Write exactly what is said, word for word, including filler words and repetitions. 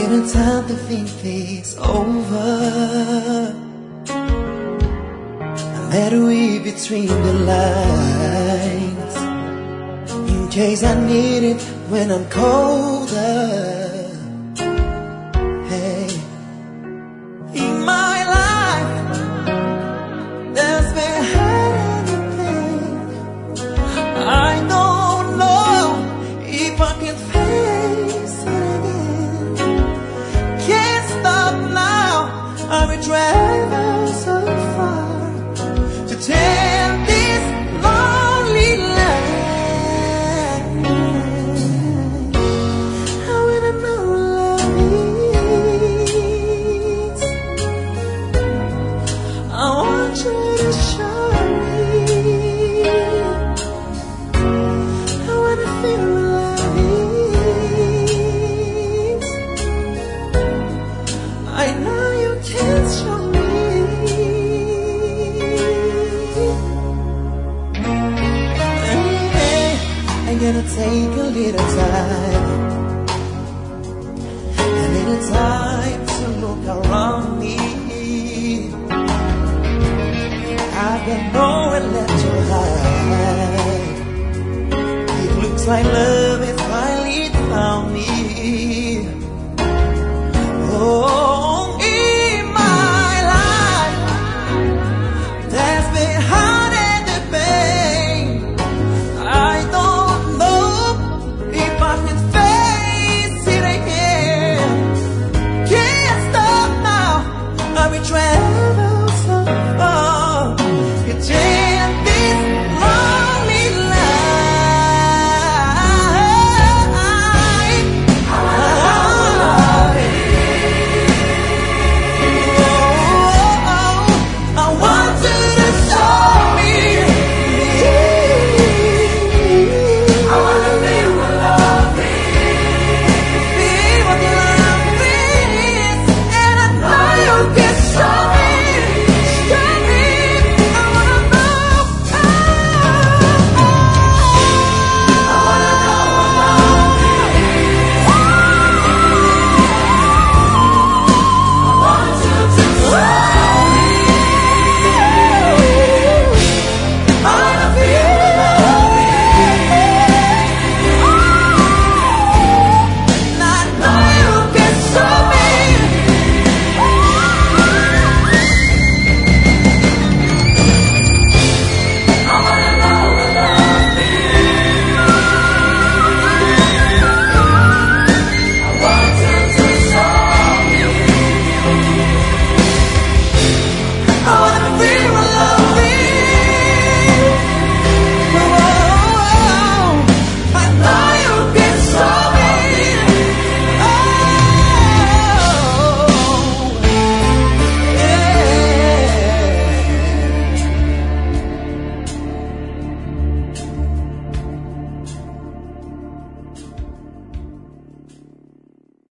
little time to think things over. I met a read between the lines, in case I need it when I'm colder. Hey, in my life there's been anything. I don't know if I can face it again. Can't stop now, I will travel so far to tell this lonely land. I wanna know love is. I want you to show me. I wanna feel love is. I know you can't show me. I'm gonna take a little time, a little time to look around me. I've got nowhere left to hide. It looks like love has finally found me.